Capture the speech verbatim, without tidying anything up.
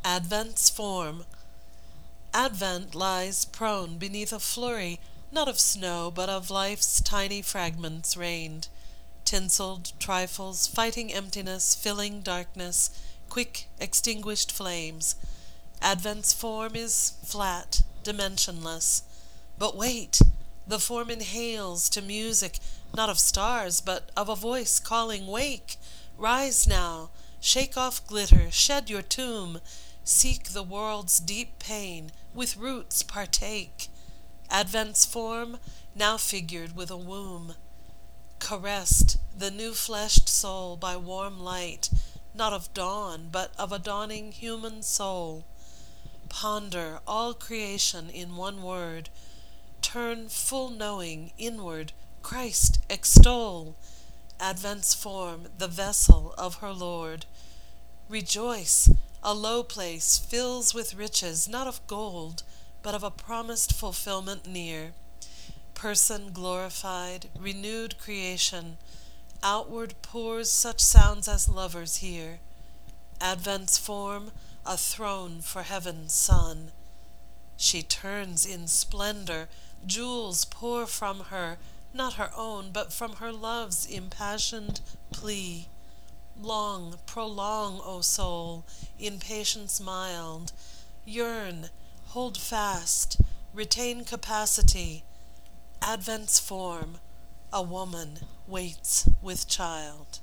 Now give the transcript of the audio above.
Advent's form. Advent lies prone beneath a flurry, not of snow, but of life's tiny fragments rained. Tinseled trifles, fighting emptiness, filling darkness, quick extinguished flames. Advent's form is flat, dimensionless. But wait! The form inhales to music, not of stars, but of a voice calling, "Wake! Rise now! Shake off glitter, shed your tomb, seek the world's deep pain, with roots partake." Advent's form, now figured with a womb, caressed the new-fleshed soul by warm light, not of dawn, but of a dawning human soul. Ponder all creation in one word, turn full knowing inward, Christ extol. Advent's form, the vessel of her Lord. Rejoice! A low place fills with riches, not of gold, but of a promised fulfillment near. Person glorified, renewed creation, outward pours such sounds as lovers hear. Advent's form, a throne for heaven's Son. She turns in splendor, jewels pour from her, not her own, but from her love's impassioned plea. Long, prolong, O soul, in patience mild, yearn, hold fast, retain capacity. Advent's form, a woman waits with child.